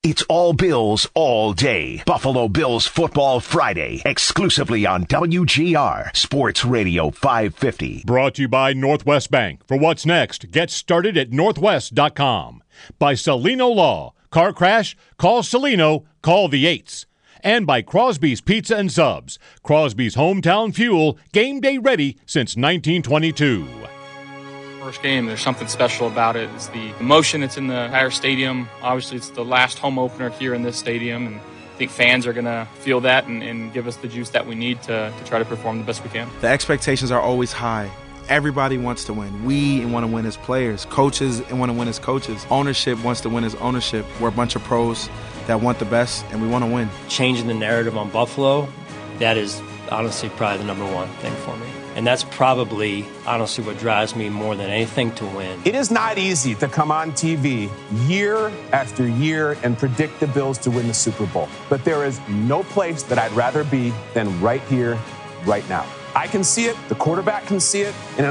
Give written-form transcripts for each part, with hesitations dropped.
It's all Bills all day. Buffalo Bills Football Friday, exclusively on WGR Sports Radio 550. Brought to you by Northwest Bank. For what's next, get started at northwest.com. By Celino Law. Car crash? Call Celino. Call the 8s. And by Crosby's Pizza and Subs. Crosby's hometown fuel, game day ready since 1922. First game, there's something special about it. It's the emotion that's in the entire stadium. Obviously, it's the last home opener here in this stadium, and I think fans are going to feel that and give us the juice that we need to try to perform the best we can. The expectations are always high. Everybody wants to win. We want to win as players. Coaches want to win as coaches. Ownership wants to win as ownership. We're a bunch of pros that want the best, and we want to win. Changing the narrative on Buffalo, that is honestly probably the number one thing for me. And that's probably, honestly, what drives me more than anything to win. It is not easy to come on TV year after year and predict the Bills to win the Super Bowl. But there is no place that I'd rather be than right here, right now. I can see it, the quarterback can see it, and in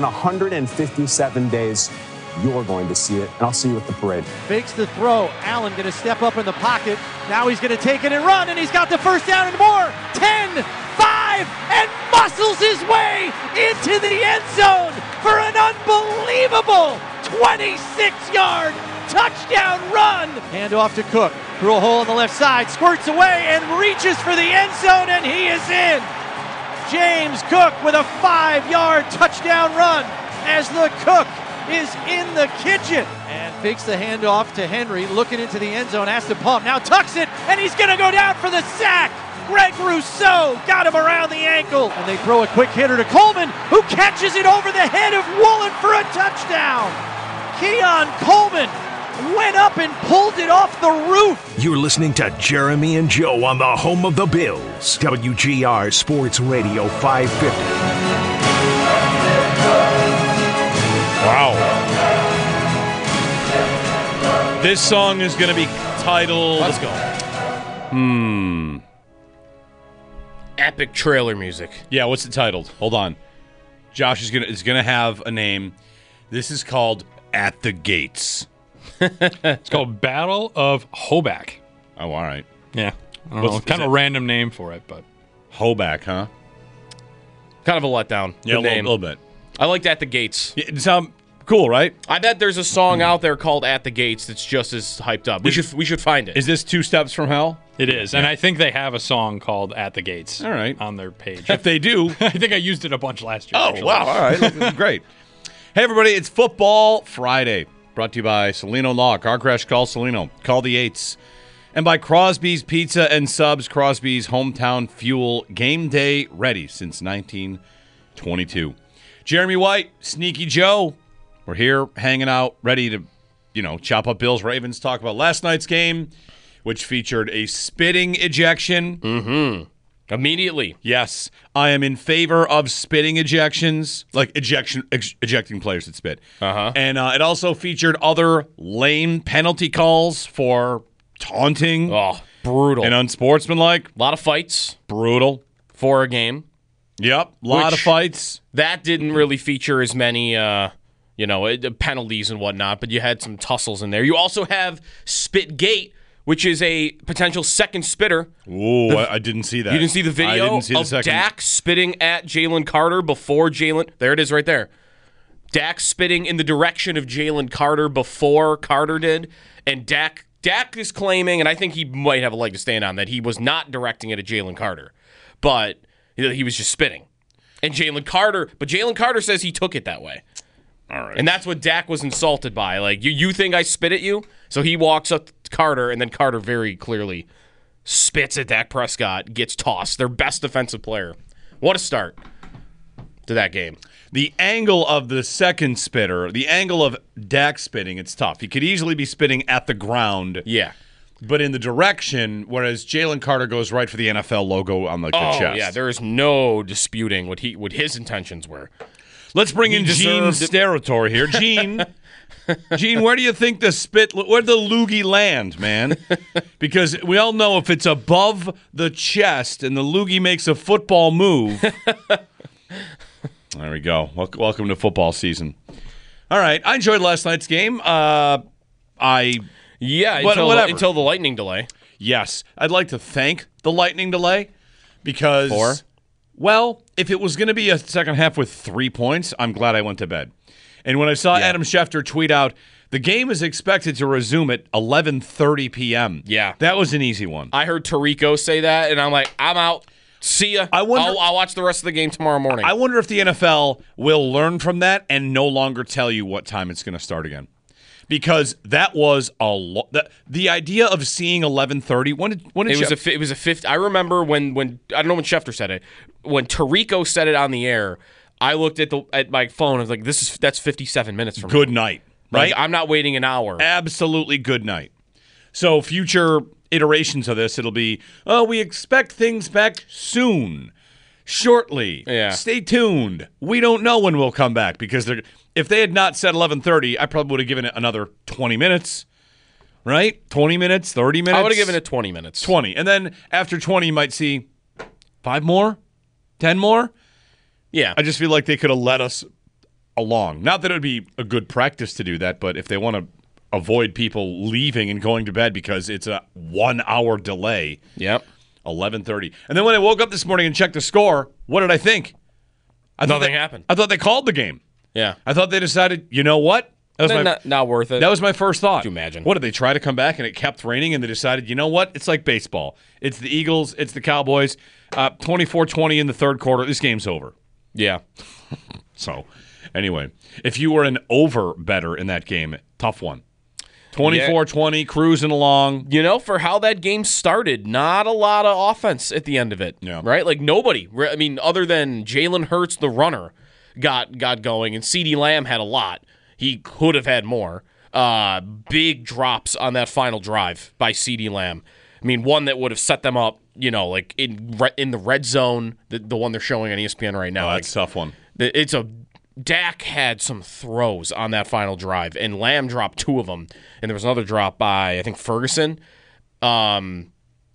157 days, you're going to see it, and I'll see you at the parade. Fakes the throw. Allen going to step up in the pocket. Now he's going to take it and run, and he's got the first down and more. 10, 5, and muscles his way into the end zone for an unbelievable 26-yard touchdown run. Hand off to Cook. Through a hole on the left side, squirts away and reaches for the end zone, and he is in. James Cook with a 5-yard touchdown run as the Cook is in the kitchen. And fakes the handoff to Henry, looking into the end zone, has to pump, now tucks it, and he's going to go down for the sack. Greg Rousseau got him around the ankle. And they throw a quick hitter to Coleman, who catches it over the head of Woolen for a touchdown. Keon Coleman went up and pulled it off the roof. You're listening to Jeremy and Joe on the home of the Bills. WGR Sports Radio 550. Wow. This song is going to be titled... Let's go. Epic trailer music. Yeah, what's it titled? Hold on. Josh is gonna have a name. This is called At the Gates. It's called Battle of Hoback. Oh, all right. Yeah. I don't know. Kind of a random name for it, but... Hoback, huh? Kind of a letdown. Yeah, a name. little bit. I liked At the Gates. Yeah, it sounds cool, right? I bet there's a song out there called At the Gates that's just as hyped up. We should find it. Is this Two Steps from Hell? It is, and I think they have a song called At the Gates. All right. On their page. If they do. I think I used it a bunch last year. Oh, actually. wow. All right. Great. Hey, everybody. It's Football Friday. Brought to you by Celino Law. Car crash, call Celino. Call the 8s. And by Crosby's Pizza and Subs. Crosby's hometown fuel. Game day ready since 1922. Jeremy White, Sneaky Joe. We're here hanging out, ready to, chop up Bills Ravens, talk about last night's game, which featured a spitting ejection. Mm-hmm. Immediately. Yes. I am in favor of spitting ejections, like ejecting players that spit. Uh-huh. And it also featured other lame penalty calls for taunting. Oh, brutal. And unsportsmanlike. A lot of fights. Brutal. For a game. Yep. A lot of fights. That didn't really feature as many... penalties and whatnot, but you had some tussles in there. You also have Spitgate, which is a potential second spitter. Ooh, I didn't see that. You didn't see the video of Dak spitting at Jalen Carter before Jalen... There it is right there. Dak spitting in the direction of Jalen Carter before Carter did, and Dak is claiming, and I think he might have a leg to stand on, that he was not directing it at Jalen Carter, but he was just spitting. And Jalen Carter says he took it that way. All right. And that's what Dak was insulted by. Like, you think I spit at you? So he walks up to Carter, and then Carter very clearly spits at Dak Prescott, gets tossed. Their best defensive player. What a start to that game. The angle of the second spitter, the angle of Dak spitting, it's tough. He could easily be spitting at the ground. Yeah. But in the direction, whereas Jalen Carter goes right for the NFL logo on the chest. Oh, yeah. There is no disputing what his intentions were. Let's bring in Gene's territory here. Gene, where do you think where'd the loogie land, man? Because we all know if it's above the chest and the loogie makes a football move. There we go. Welcome to football season. All right. I enjoyed last night's game. Yeah, until the lightning delay. Yes. I'd like to thank the lightning delay because, well, if it was going to be a second half with 3 points, I'm glad I went to bed. And when I saw Adam Schefter tweet out, the game is expected to resume at 11:30 p.m. Yeah. That was an easy one. I heard Tirico say that, and I'm like, I'm out. See ya. I'll watch the rest of the game tomorrow morning. I wonder if the NFL will learn from that and no longer tell you what time it's going to start again. Because that was the idea of seeing 11:30. When did it was a fifth. I remember when I don't know when Schefter said it. When Tirico said it on the air, I looked at my phone. I was like, that's 57 minutes from good night. Right? Like, I'm not waiting an hour. Absolutely good night. So future iterations of this, it'll be, we expect things back soon, shortly. Yeah. Stay tuned. We don't know when we'll come back because if they had not said 11:30, I probably would have given it another 20 minutes, right? 20 minutes, 30 minutes? I would have given it 20 minutes. 20. And then after 20, you might see 5 more, 10 more. Yeah. I just feel like they could have let us along. Not that it would be a good practice to do that, but if they want to avoid people leaving and going to bed because it's a 1 hour delay. Yep. 11:30. And then when I woke up this morning and checked the score, what did I think? Nothing happened. I thought they called the game. Yeah. I thought they decided, you know what? That was not worth it. That was my first thought. Could you imagine? What, did they try to come back and it kept raining and they decided, you know what? It's like baseball. It's the Eagles. It's the Cowboys. 24-20 in the third quarter. This game's over. Yeah. So, anyway, if you were an over better in that game, tough one. 24-20, cruising along. You know, for how that game started, not a lot of offense at the end of it. Yeah. Right? Like, nobody. I mean, other than Jalen Hurts, the runner, got going, and CeeDee Lamb had a lot. He could have had more. Big drops on that final drive by CeeDee Lamb. I mean, one that would have set them up, you know, like in the red zone, the one they're showing on ESPN right now. That's a tough one. Dak had some throws on that final drive, and Lamb dropped 2 of them, and there was another drop by, I think, Ferguson. Lamb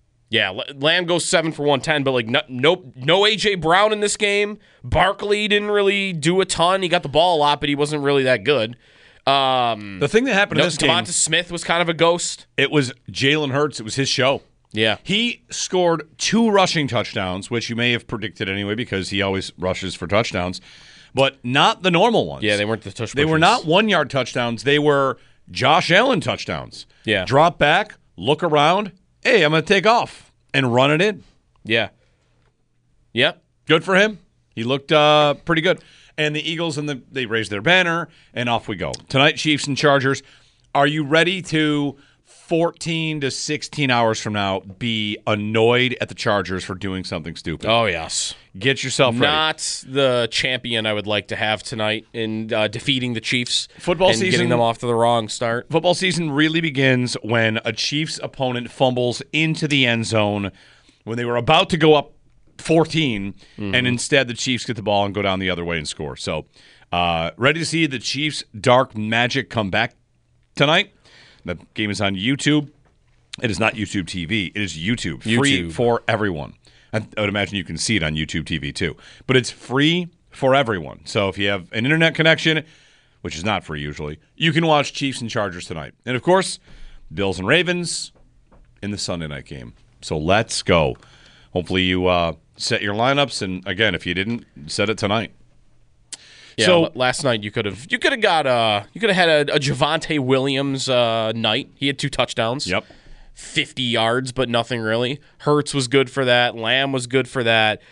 goes 7 for 110, but like no A.J. Brown in this game. Barkley didn't really do a ton. He got the ball a lot, but he wasn't really that good. The thing that happened in this game, Devonta Smith was kind of a ghost. It was Jalen Hurts. It was his show. Yeah. He scored 2 rushing touchdowns, which you may have predicted anyway because he always rushes for touchdowns, but not the normal ones. Yeah, they weren't the touchdowns. They were not 1-yard touchdowns. They were Josh Allen touchdowns. Yeah. Drop back, look around. Hey, I'm going to take off and run it in. Yeah. Yep. Good for him. He looked pretty good. And the Eagles, they raised their banner, and off we go. Tonight, Chiefs and Chargers. Are you ready to 14 to 16 hours from now be annoyed at the Chargers for doing something stupid? Oh, yes. Get yourself ready. Not the champion I would like to have tonight in defeating the Chiefs and getting them off to the wrong start. Football season really begins when a Chiefs opponent fumbles into the end zone when they were about to go up 14, and instead the Chiefs get the ball and go down the other way and score. So, ready to see the Chiefs' dark magic come back tonight. The game is on YouTube. It is not YouTube TV. It is YouTube. Free for everyone. I would imagine you can see it on YouTube TV too. But it's free for everyone. So if you have an internet connection, which is not free usually, you can watch Chiefs and Chargers tonight. And of course, Bills and Ravens in the Sunday night game. So let's go. Hopefully you set your lineups. And again, if you didn't, set it tonight. Yeah, so last night you could have had a Javonte Williams night. He had 2 touchdowns. Yep. 50 yards, but nothing really. Hurts was good for that. Lamb was good for that.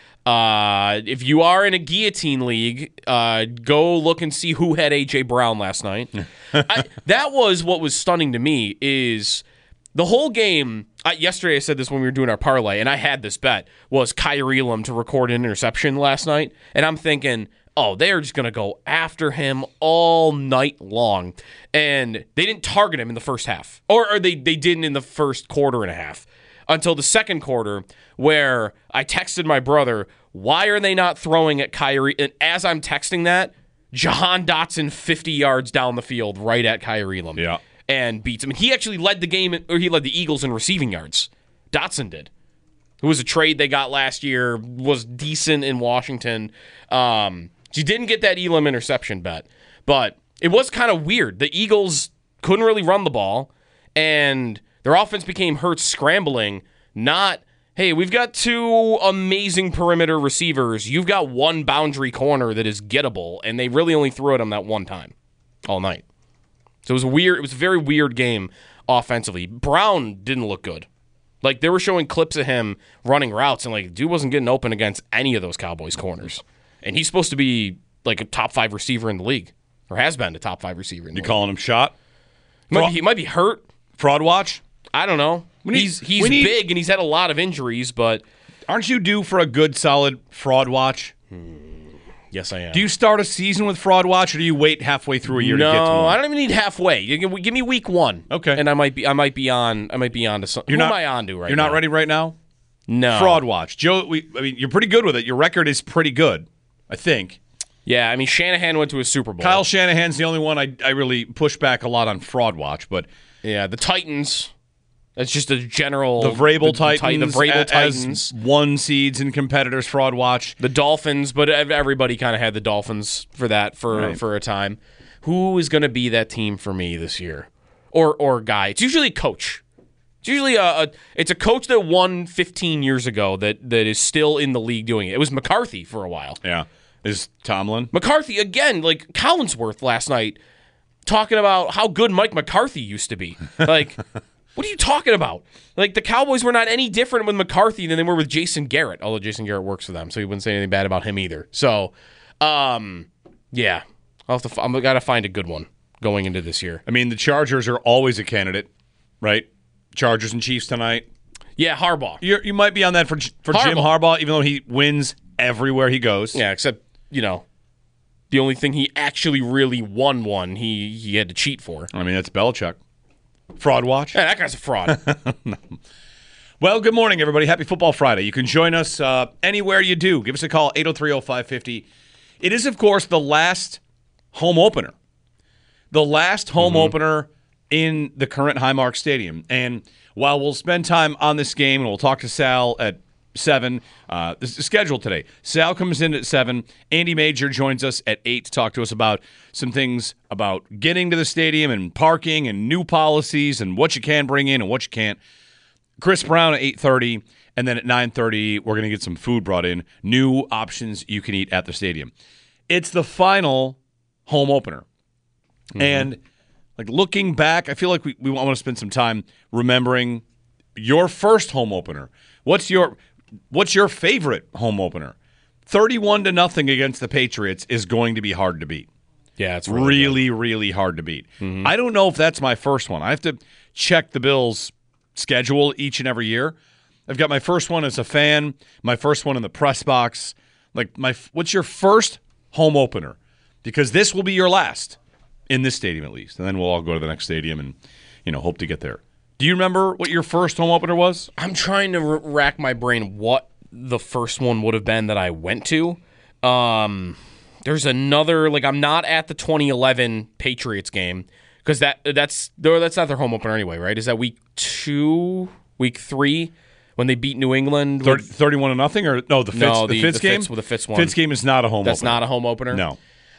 If you are in a guillotine league, go look and see who had A.J. Brown last night. That was what was stunning to me is the whole game. Yesterday I said this when we were doing our parlay, and I had this bet, was Kyrie Elam to record an interception last night. And I'm thinking, oh, they're just going to go after him all night long. And they didn't target him in the first half. Or they didn't in the first quarter and a half. Until the second quarter, where I texted my brother, why are they not throwing at Kyrie? And as I'm texting that, Jahan Dotson 50 yards down the field right at Kyrie Elam. Yeah. And beats him. And he actually led the game, or he led the Eagles in receiving yards. Dotson did. It was a trade they got last year, was decent in Washington. She didn't get that Elam interception bet, but it was kind of weird. The Eagles couldn't really run the ball, And their offense became Hurts scrambling, not, hey, we've got 2 amazing perimeter receivers. You've got 1 boundary corner that is gettable, and they really only threw at him that one time all night. So it was weird. It was a very weird game offensively. Brown didn't look good. Like, they were showing clips of him running routes, and, like, dude wasn't getting open against any of those Cowboys corners. And he's supposed to be, like, a top 5 receiver in the league, or has been a top 5 receiver in the league. You calling him shot? He might be hurt. Fraud watch? I don't know. He's big, and he's had a lot of injuries, but... Aren't you due for a good, solid fraud watch? Yes, I am. Do you start a season with fraud watch, or do you wait halfway through a year to get to one? No, I don't even need halfway. Give me week 1. Okay. And I might be on to something. Who am I on to right now? You're not ready right now? No. Fraud watch. Joe, you're pretty good with it. Your record is pretty good, I think. Yeah, I mean, Shanahan went to a Super Bowl. Kyle Shanahan's the only one I really push back a lot on fraud watch, but... Yeah, the Titans... That's just a general... The Vrabel Titans, the Vrabel Titans. As 1 seeds and competitors fraud watch. The Dolphins, but everybody kind of had the Dolphins for that for a time. Who is going to be that team for me this year? Or guy? It's usually a coach. It's usually it's a coach that won 15 years ago that is still in the league doing it. It was McCarthy for a while. Yeah. Is Tomlin? McCarthy, again, like Collinsworth last night, talking about how good Mike McCarthy used to be. Like... What are you talking about? Like, the Cowboys were not any different with McCarthy than they were with Jason Garrett, although Jason Garrett works for them, so he wouldn't say anything bad about him either. So, yeah, I'm got to find a good one going into this year. I mean, the Chargers are always a candidate, right? Chargers and Chiefs tonight. Yeah, Harbaugh. You might be on that for Jim Harbaugh, even though he wins everywhere he goes. Yeah, except, the only thing he actually really won, he had to cheat for. I mean, that's Belichick. Fraud watch? Yeah, that guy's a fraud. No. Well, good morning, everybody. Happy Football Friday. You can join us anywhere you do. Give us a call, 803-0550. It is, of course, the last home opener. The last home opener in the current Highmark Stadium. And while we'll spend time on this game, and we'll talk to Sal at 7, this is scheduled today. Sal comes in at 7. Andy Major joins us at 8 to talk to us about some things about getting to the stadium and parking and new policies and what you can bring in and what you can't. Chris Brown at 8:30, and then at 9:30, we're going to get some food brought in, new options you can eat at the stadium. It's the final home opener. And like looking back, I feel like we want to spend some time remembering your first home opener. What's your favorite home opener? 31-0 against the Patriots is going to be hard to beat. Yeah, it's really hard to beat. I don't know if that's my first one. I have to check the Bills' schedule each and every year. I've got my first one as a fan, my first one in the press box. Like, what's your first home opener? Because this will be your last in this stadium at least, and then we'll all go to the next stadium and hope to get there. Do you remember what your first home opener was? I'm trying to rack my brain what the first one would have been that I went to. There's another, I'm not at the 2011 Patriots game because that's not their home opener anyway, right? Is that week 2, week 3 when they beat New England? 31-0 or no? The Fitz game. The Fitz one. Fitz game is not a home opener. That's not a home opener. No.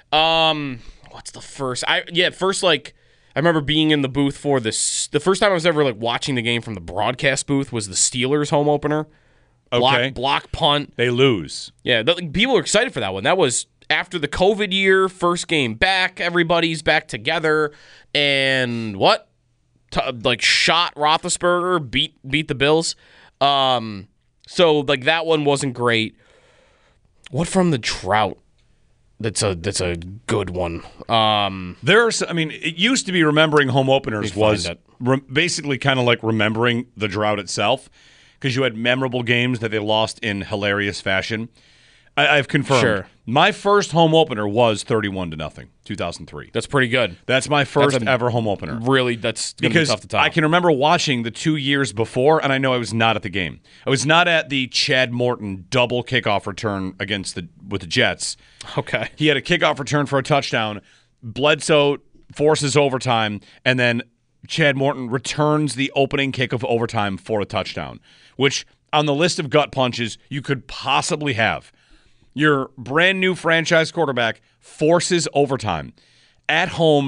What's the first? I remember being in the booth for this. The first time I was ever watching the game from the broadcast booth was the Steelers home opener. Okay. Block punt. They lose. Yeah, people were excited for that one. That was after the COVID year, first game back. Everybody's back together, and shot Roethlisberger, beat the Bills. So that one wasn't great. What from the drought? That's a good one. It used to be remembering home openers was basically kind of like remembering the drought itself because you had memorable games that they lost in hilarious fashion. I've confirmed. Sure. My first home opener was 31-0, 2003. That's pretty good. That's my first ever home opener. Really, that's going to be tough to top. I can remember watching the 2 years before, and I know I was not at the game. I was not at the Chad Morton double kickoff return with the Jets. Okay. He had a kickoff return for a touchdown. Bledsoe forces overtime, and then Chad Morton returns the opening kick of overtime for a touchdown, which on the list of gut punches you could possibly have. Your brand new franchise quarterback forces overtime at home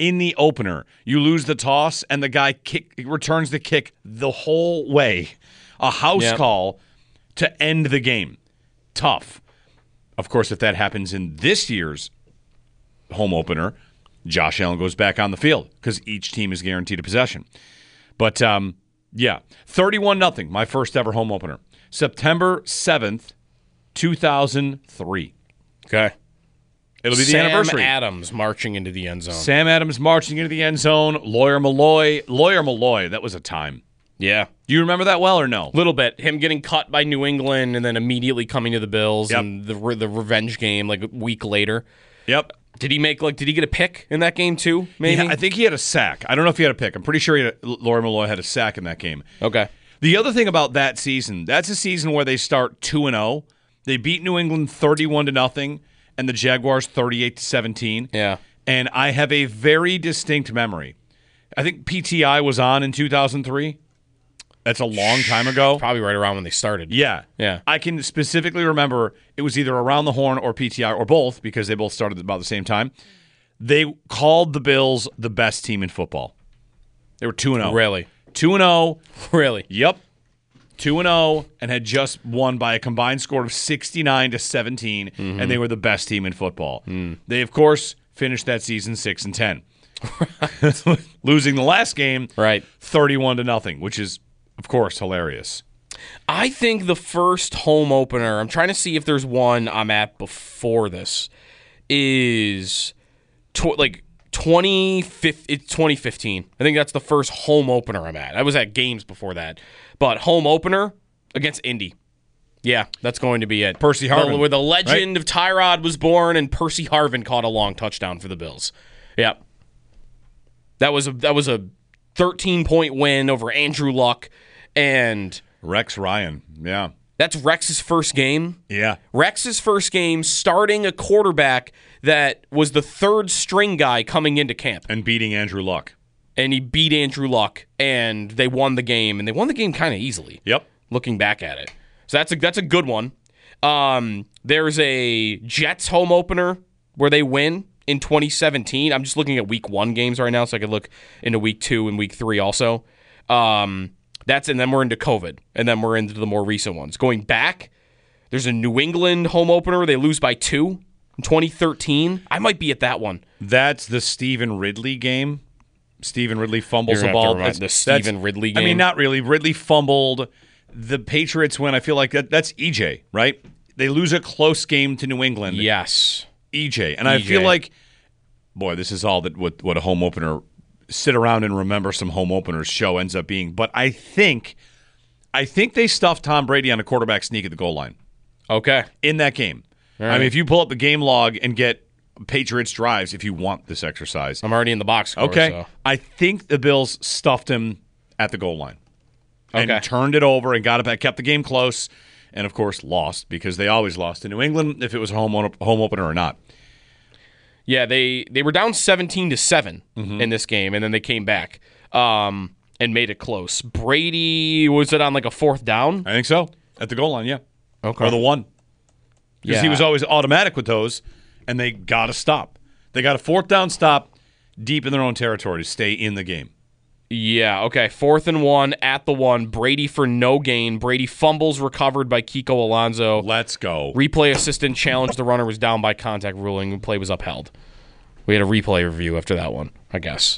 in the opener. You lose the toss, and the guy returns the kick the whole way. A house call to end the game. Tough. Of course, if that happens in this year's home opener, Josh Allen goes back on the field because each team is guaranteed a possession. But, 31-0, my first ever home opener. September 7th, 2003. Okay. It'll be the anniversary. Sam Adams marching into the end zone. Sam Adams marching into the end zone. Lawyer Malloy, that was a time. Yeah. Do you remember that well or no? Little bit. Him getting cut by New England and then immediately coming to the Bills and the revenge game like a week later. Yep. Did he get a pick in that game too, maybe? Yeah, I think he had a sack. I don't know if he had a pick. I'm pretty sure Lawyer Malloy had a sack in that game. Okay. The other thing about that season, that's a season where they start 2-0. They beat New England 31-0 and the Jaguars 38-17. Yeah. And I have a very distinct memory. I think PTI was on in 2003. That's a long time ago. Probably right around when they started. Yeah. I can specifically remember it was either Around the Horn or PTI or both because they both started about the same time. They called the Bills the best team in football. They were 2-0. Really? 2-0. Really? Yep. 2-0 and had just won by a combined score of 69-17, and they were the best team in football. They, of course, finished that season 6-10. Losing the last game 31-0, which is, of course, hilarious. I think the first home opener, I'm trying to see if there's one I'm at before this, is 2015. I think that's the first home opener I'm at. I was at games before that. But home opener against Indy. Yeah, that's going to be it. Percy Harvin. Where the legend of Tyrod was born and Percy Harvin caught a long touchdown for the Bills. Yeah. That was a 13-point win over Andrew Luck and Rex Ryan. Yeah. That's Rex's first game. Yeah. Rex's first game starting a quarterback that was the third string guy coming into camp. And beating Andrew Luck. And he beat Andrew Luck, and they won the game, and they won the game kind of easily. Yep. Looking back at it. So that's a good one. There's a Jets home opener where they win in 2017. I'm just looking at week 1 games right now, so I could look into week 2 and week 3 also. And then we're into COVID, and then we're into the more recent ones. Going back, there's a New England home opener. They lose by 2 in 2013. I might be at that one. That's the Stephen Ridley game. Stephen Ridley fumbles the ball. The Stephen Ridley game. I mean, not really. Ridley fumbled. The Patriots win. I feel like that's EJ, right? They lose a close game to New England. Yes. EJ. And I feel like, boy, this is all that what a home opener, sit around and remember some home openers show ends up being. But I think they stuffed Tom Brady on a quarterback sneak at the goal line. Okay. In that game. Right. I mean, if you pull up the game log and get Patriots drives, if you want this exercise. I'm already in the box score. Okay. So. I think the Bills stuffed him at the goal line. And turned it over and got it back, kept the game close, and of course lost because they always lost to New England if it was a home opener or not. Yeah, they were down 17-7 in this game, and then they came back and made it close. Brady, was it on like a 4th down? I think so. At the goal line, yeah. Okay. Or the 1. Because he was always automatic with those, and they got to stop. They got a 4th down stop deep in their own territory to stay in the game. Yeah, okay. 4th and 1 at the 1. Brady for no gain. Brady fumbles recovered by Kiko Alonso. Let's go. Replay assistant challenged the runner was down by contact ruling. The play was upheld. We had a replay review after that one, I guess.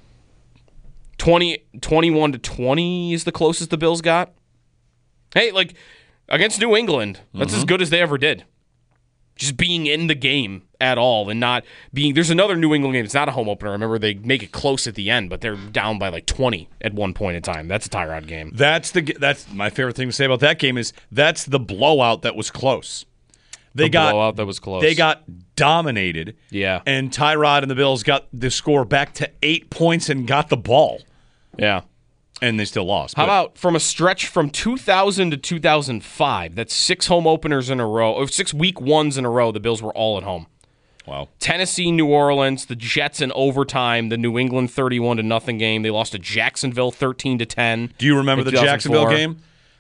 21-20 is the closest the Bills got. Hey, like, against New England, that's as good as they ever did. Just being in the game at all and not being... There's another New England game. It's not a home opener. I remember they make it close at the end, but they're down by like 20 at one point in time. That's a Tyrod game. That's my favorite thing to say about that game is that's the blowout that was close. Blowout that was close. They got dominated. Yeah. And Tyrod and the Bills got the score back to 8 points and got the ball. Yeah. And they still lost. How about from a stretch from 2000 to 2005? That's 6 home openers in a row, or 6 week 1s in a row. The Bills were all at home. Wow. Tennessee, New Orleans, the Jets in overtime, the New England 31-0 game. They lost to Jacksonville 13-10. Do you remember the Jacksonville game?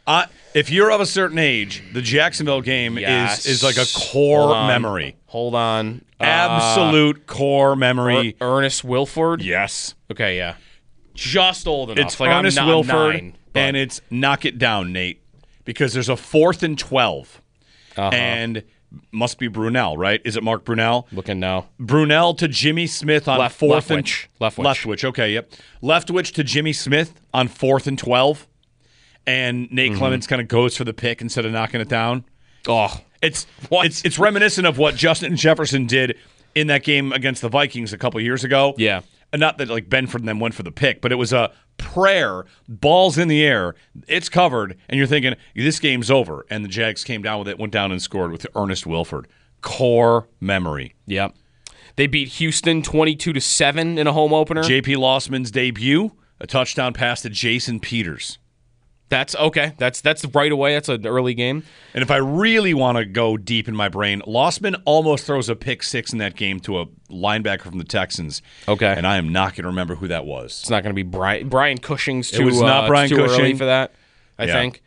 If you're of a certain age, the Jacksonville game is like a core memory. Hold on. Absolute core memory. Ernest Wilford? Yes. Okay, yeah. Just old enough. It's Ernest I'm Wilford, 9, and it's knock it down, Nate, because there's a 4th and 12. And must be Brunell, right? Is it Mark Brunell? Looking now. Brunell to Jimmy Smith on 4th and... Leftwich. Okay, yep. Leftwich to Jimmy Smith on 4th and 12. And Nate Clements kind of goes for the pick instead of knocking it down. Oh, it's reminiscent of what Justin Jefferson did in that game against the Vikings a couple years ago. Yeah. And not that like Benford and them went for the pick, but it was a prayer, balls in the air, it's covered, and you're thinking, this game's over. And the Jags came down with it, went down and scored with Ernest Wilford. Core memory. Yep. They beat Houston 22-7 in a home opener. J.P. Lossman's debut, a touchdown pass to Jason Peters. That's okay. That's right away. That's an early game. And if I really want to go deep in my brain, Lossman almost throws a pick 6 in that game to a linebacker from the Texans. Okay. And I am not going to remember who that was. It's not going to be Brian Cushing's too, it was not Brian too Cushing. early for that, I think.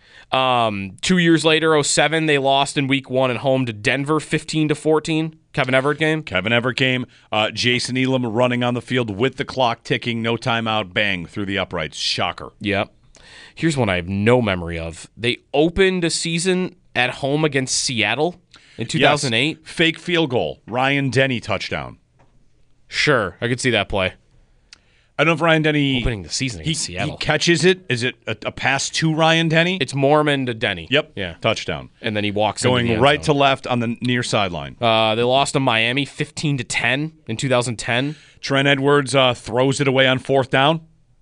2 years later, 2007, they lost in week 1 at home to Denver 15-14. Kevin Everett game. Jason Elam running on the field with the clock ticking, no timeout, bang, through the uprights. Shocker. Yep. Here's one I have no memory of. They opened a season at home against Seattle in 2008. Yes. Fake field goal. Ryan Denny touchdown. Sure, I could see that play. I don't know if Ryan Denny... Opening the season against Seattle. He catches it. Is it a pass to Ryan Denny? It's Mormon to Denny. Yep. Yeah. Touchdown. And then he walks going into the end right zone. to left on the near sideline. They lost to Miami 15-10 in 2010. Trent Edwards throws it away on 4th down.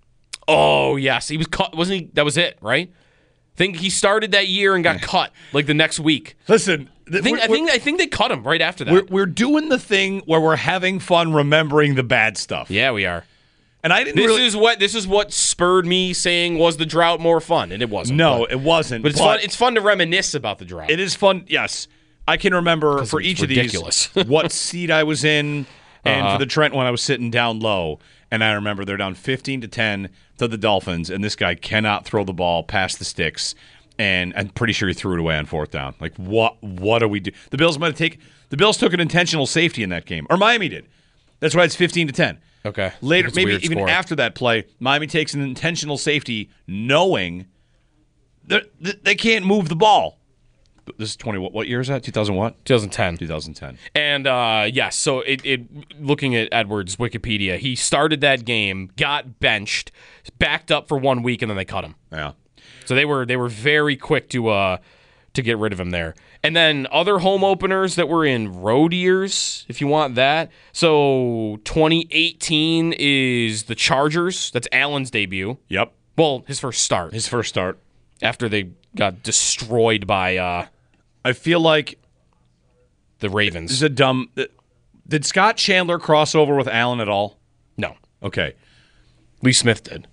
Oh, yes. He was cut, wasn't he? That was it, right? I think he started that year and got cut like the next week. Listen, I think they cut him right after that. We're doing the thing where we're having fun remembering the bad stuff. Yeah, we are. And I didn't. This is what spurred me saying, was the drought more fun? And it wasn't. No, it wasn't. But it's fun. It's fun to reminisce about the drought. It is fun. Yes, I can remember for each ridiculous. of these what seat I was in, and for the Trent one I was sitting down low. And I remember they're down 15-10 to the Dolphins, and this guy cannot throw the ball past the sticks. And I'm pretty sure he threw it away on 4th down. Like, what do we do? The Bills took an intentional safety in that game, or Miami did. That's why it's 15-10. Okay. Later, That's maybe even after that play, Miami takes an intentional safety, knowing that they can't move the ball. This is 20. What year is that? 2000 what? 2010. 2010. And yes, so it looking at Edwards' Wikipedia, he started that game, got benched, backed up for 1 week, and then they cut him. Yeah. So they were very quick to get rid of him there. And then other home openers that were in road years, if you want that. So 2018 is the Chargers. That's Allen's debut. Yep. Well, his first start. After they got destroyed by I feel like the Ravens. This is a dumb... Did Scott Chandler cross over with Allen at all? No. Okay. Lee Smith did.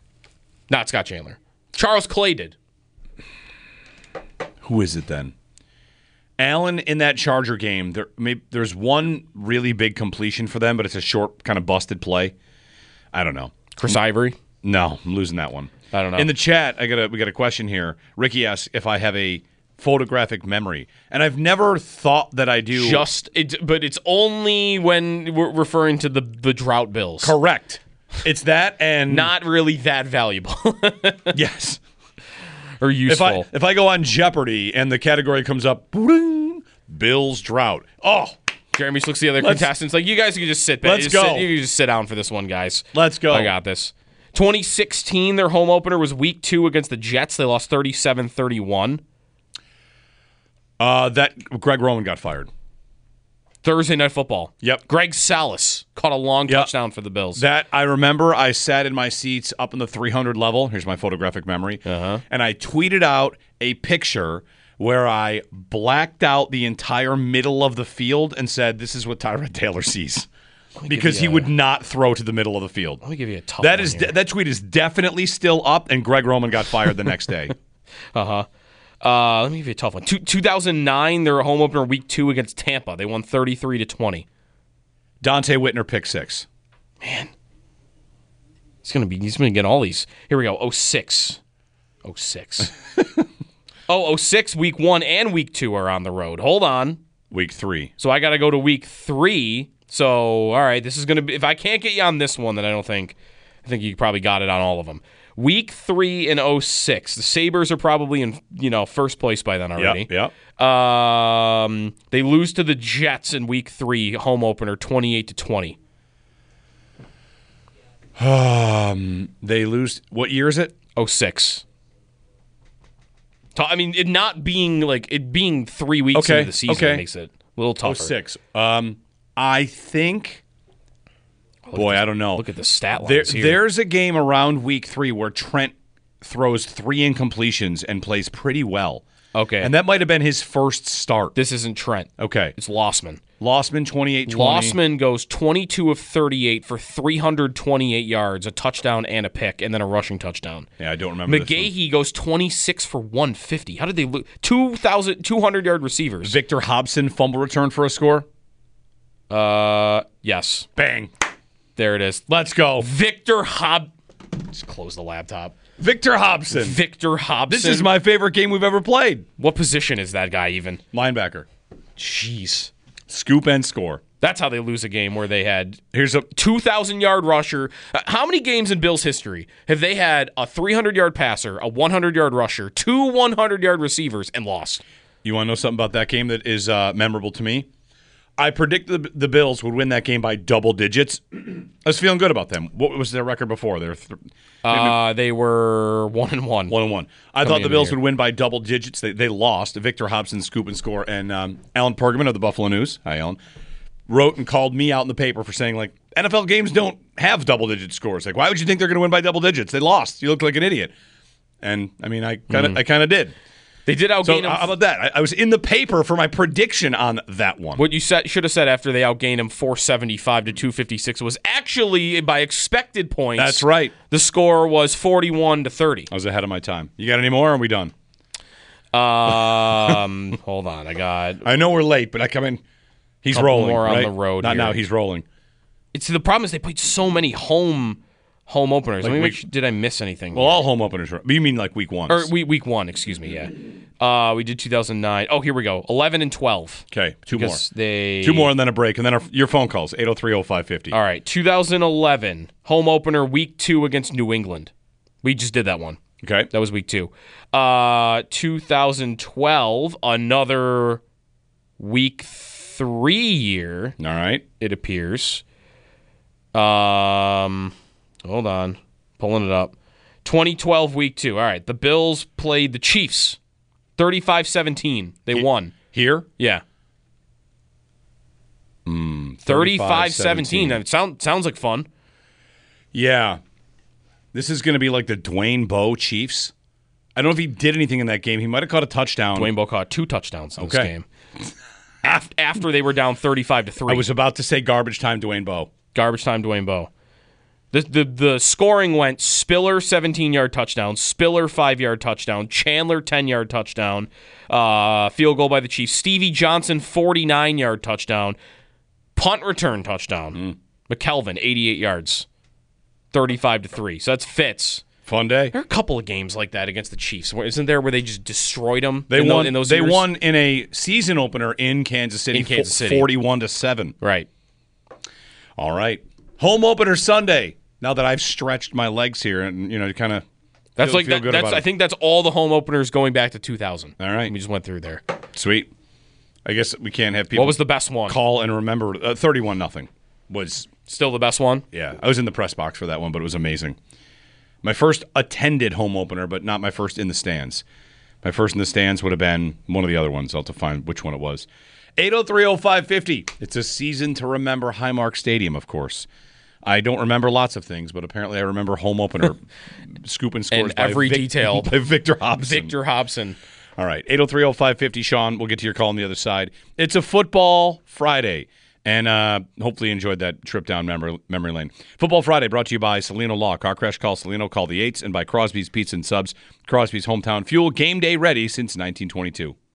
Not Scott Chandler. Charles Clay did. Who is it then? Allen in that Charger game, there's one really big completion for them, but it's a short, kind of busted play. I don't know. Chris Ivory? No, I'm losing that one. I don't know. In the chat, we got a question here. Ricky asks if I have a photographic memory, and I've never thought that I do. But it's only when we're referring to the drought bills. Correct. It's that, and not really that valuable. Yes. Or useful. If I go on Jeopardy and the category comes up, Bills drought. Oh, Jeremy looks at the other contestants like, you guys can just sit back. Let's go. You can just sit down for this one, guys. Let's go. I got this. 2016, their home opener was week 2 against the Jets. They lost 37-31. That Greg Roman got fired. Thursday Night Football. Yep. Greg Salas caught a long touchdown for the Bills. That I remember. I sat in my seats up in the 300 level. Here's my photographic memory. And I tweeted out a picture where I blacked out the entire middle of the field and said, "This is what Tyrod Taylor sees." Because he would not throw to the middle of the field. Let me give you a tough one. That tweet is definitely still up, and Greg Roman got fired the next day. Let me give you a tough one. 2009, their home opener week 2 against Tampa. They won 33-20. Dante Whitner pick 6. Man. He's gonna get all these. Here we go. 06. Oh, 06, week 1 and week 2 are on the road. Hold on. Week 3. So I got to go to week 3. So, all right, this is going to be, if I can't get you on this one, then I think you probably got it on all of them. Week 3 in 06. The Sabres are probably in, first place by then already. Yep. They lose to the Jets in week 3, home opener, 28-20. They lose. What year is it? 06. I mean, it being 3 weeks into the season makes it a little tougher. 06. I think. Boy, I don't know. Look at the stat lines here. There's a game around week 3 where Trent throws 3 incompletions and plays pretty well. Okay. And that might have been his first start. This isn't Trent. Okay. It's Lossman. Lossman, 28-20. Lossman goes 22 of 38 for 328 yards, a touchdown and a pick, and then a rushing touchdown. Yeah, I don't remember McGahee goes 26 for 150. How did they lose? 200-yard receivers. Victor Hobson, fumble return for a score? Yes. Bang. There it is. Let's go. Victor Hobson. Just close the laptop. Victor Hobson. This is my favorite game we've ever played. What position is that guy even? Linebacker. Jeez. Scoop and score. That's how they lose a game where they had here's a 2,000-yard rusher. How many games in Bills history have they had a 300-yard passer, a 100-yard rusher, 2 100-yard receivers, and lost? You want to know something about that game that is memorable to me? I predicted the Bills would win that game by double digits. I was feeling good about them. What was their record before? They were 1-1. 1-1. I thought the Bills would win by double digits. They lost. Victor Hobson, scoop and score, and Alan Pergament of the Buffalo News, hi Alan, wrote and called me out in the paper for saying, like, NFL games don't have double-digit scores. Like, why would you think they're going to win by double digits? They lost. You look like an idiot. And I mean, I kind of did. They did outgain him. How about that? I was in the paper for my prediction on that one. What you should have said after they outgained him 475 to 256 was actually by expected points. That's right. The score was 41 to 30. I was ahead of my time. You got any more? Or are we done? Hold on. I know we're late, but I come in. He's rolling. More right? on the road. Not here. now. He's rolling. The problem is they played so many home openers. Like did I miss anything? Well, all home openers. You mean like week 1? Or week 1, excuse me, yeah. We did 2009. Oh, here we go. 11 and 12. Okay, two more. 2 more and then a break, and then your phone calls, 803-0550. All right, 2011, home opener, week 2 against New England. We just did that one. Okay. That was week 2. 2012, another week 3 year. All right. It appears. Hold on. Pulling it up. 2012, week 2. All right. The Bills played the Chiefs. 35-17. They won. Here? Yeah. 35-17. That sounds like fun. Yeah. This is going to be like the Dwayne Bowe Chiefs. I don't know if he did anything in that game. He might have caught a touchdown. Dwayne Bowe caught 2 touchdowns in this game. After they were down 35-3. I was about to say garbage time Dwayne Bowe. Garbage time Dwayne Bowe. The scoring went Spiller 17-yard touchdown, Spiller 5-yard touchdown, Chandler 10-yard touchdown, field goal by the Chiefs, Stevie Johnson 49-yard touchdown, punt return touchdown, McKelvin 88 yards, 35-3. So that's Fitz. Fun day. There are a couple of games like that against the Chiefs. Isn't there where they just destroyed them? They won. In those they years? won in a season opener in Kansas City. 41-7. Right. All right. Home opener Sunday. Now that I've stretched my legs here and kind of feel good about it. I think that's all the home openers going back to 2000. All right. We just went through there. Sweet. I guess we can't have people. What was the best one? Call and remember 31-0 was still the best one. Yeah, I was in the press box for that one, but it was amazing. My first attended home opener, but not my first in the stands. My first in the stands would have been one of the other ones. I'll have to find which one it was. 803-0550. It's a season to remember Highmark Stadium, of course. I don't remember lots of things, but apparently I remember home opener scoop and scores and every detail by Victor Hobson. Victor Hobson. All right, 803-0550. Sean, we'll get to your call on the other side. It's a football Friday, and hopefully you enjoyed that trip down memory lane. Football Friday brought to you by Salino Law. Car crash, call Salino, call the 8s, and by Crosby's Pizza and Subs, Crosby's Hometown Fuel, game day ready since 1922.